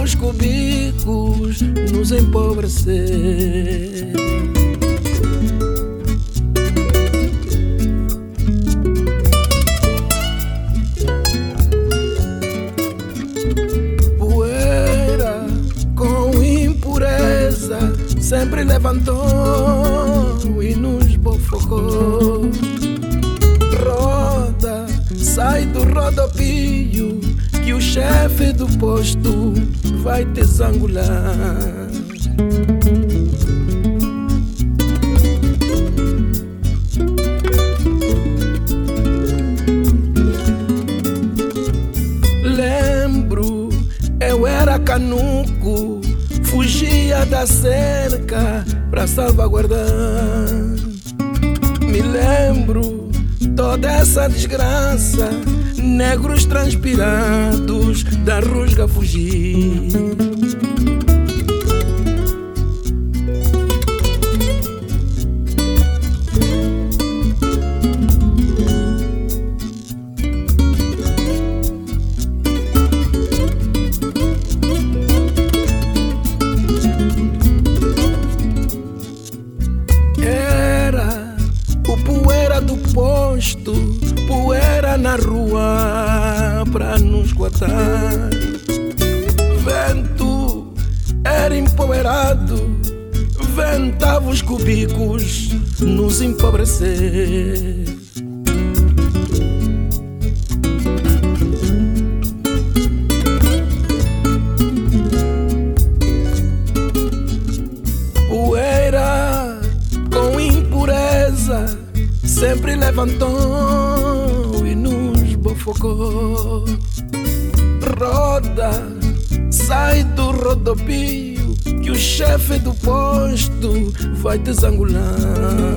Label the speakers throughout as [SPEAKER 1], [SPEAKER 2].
[SPEAKER 1] os cubicos nos empobrecer. Poeira com impureza sempre levantou e nos bofocou. Roda, sai do rodopio que o chefe do posto vai te zangular. Lembro, eu era canuco, fugia da cerca pra salvaguardar. Me lembro toda essa desgraça, negros transpirados da rusga fugir. Era o poeira do posto, poeira na rua pra nos coatar. Vento era empoeirado, ventava os cubicos nos empobrecer. Poeira com impureza sempre levantou e nos bofocou. Roda, sai do rodopio que o chefe do posto vai te zangular.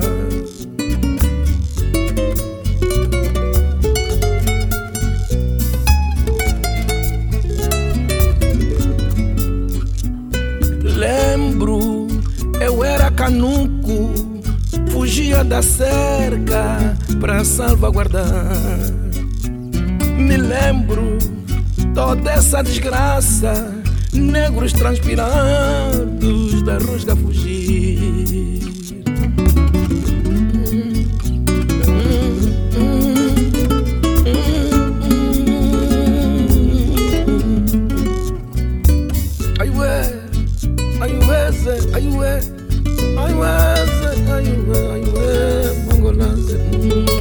[SPEAKER 1] Lembro, eu era canuco, fugia da cerca pra salvaguardar. Me lembro toda essa desgraça, negros transpirados da rusga fugir. Ai ué, ai ué, ai ué, ai ué, ai ué, ai ué, bongolaze.